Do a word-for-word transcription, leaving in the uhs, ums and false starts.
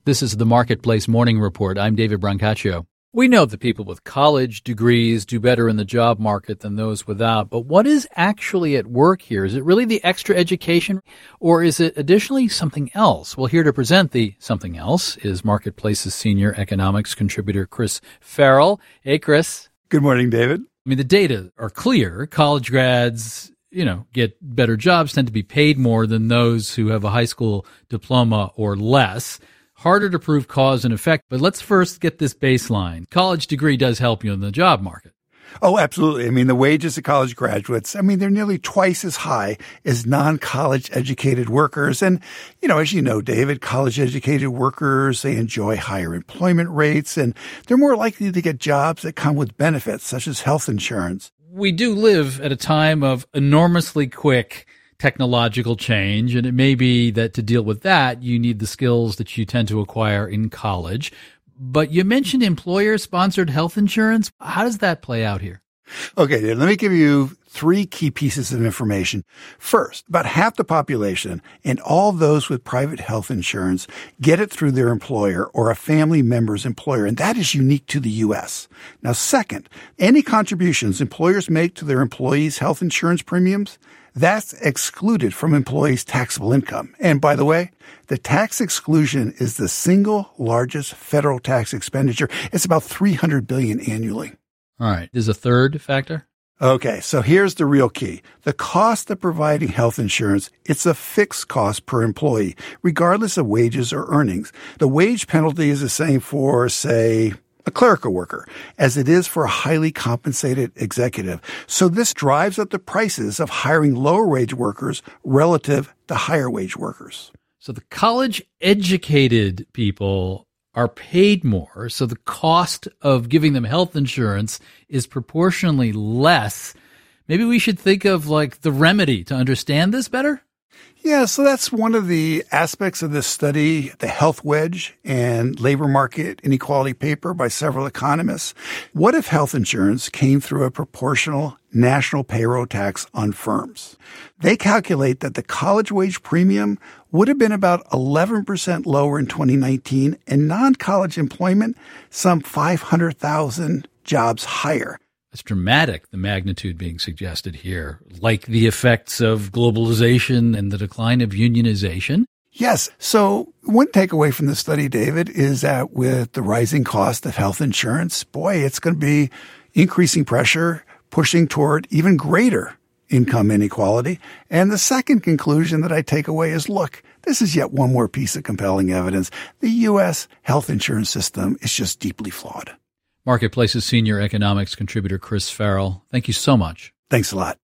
This is the Marketplace Morning Report. I'm David Brancaccio. We know that people with college degrees do better in the job market than those without, but what is actually at work here? Is it really the extra education, or is it additionally something else? Well, here to present the something else is Marketplace's senior economics contributor, Chris Farrell. Hey, Chris. Good morning, David. I mean, the data are clear. College grads, you know, get better jobs, tend to be paid more than those who have a high school diploma or less. Harder to prove cause and effect, but let's first get this baseline. College degree does help you in the job market. Oh, absolutely. I mean, the wages of college graduates, I mean, they're nearly twice as high as non-college educated workers. And, you know, as you know, David, college educated workers, they enjoy higher employment rates, and they're more likely to get jobs that come with benefits such as health insurance. We do live at a time of enormously quick technological change, and it may be that to deal with that, you need the skills that you tend to acquire in college. But you mentioned employer-sponsored health insurance. How does that play out here? Okay, Dave, let me give you three key pieces of information. First, about half the population and all those with private health insurance get it through their employer or a family member's employer, and that is unique to the U S. Now, second, any contributions employers make to their employees' health insurance premiums, that's excluded from employees' taxable income. And by the way, the tax exclusion is the single largest federal tax expenditure. It's about three hundred billion dollars annually. All right. There's a third factor? Okay, so here's the real key. The cost of providing health insurance, it's a fixed cost per employee, regardless of wages or earnings. The wage penalty is the same for, say, a clerical worker, as it is for a highly compensated executive. So this drives up the prices of hiring lower wage workers relative to higher wage workers. So the college-educated people are paid more, so the cost of giving them health insurance is proportionally less. Maybe we should think of like the remedy to understand this better? Yeah, so that's one of the aspects of this study, the health wedge and labor market inequality paper by several economists. What if health insurance came through a proportional national payroll tax on firms? They calculate that the college wage premium would have been about eleven percent lower in twenty nineteen and non-college employment some five hundred thousand jobs higher. It's dramatic, the magnitude being suggested here, like the effects of globalization and the decline of unionization. Yes. So one takeaway from the study, David, is that with the rising cost of health insurance, boy, it's going to be increasing pressure, pushing toward even greater income inequality. And the second conclusion that I take away is, look, this is yet one more piece of compelling evidence. The U S health insurance system is just deeply flawed. Marketplace's senior economics contributor, Chris Farrell. Thank you so much. Thanks a lot.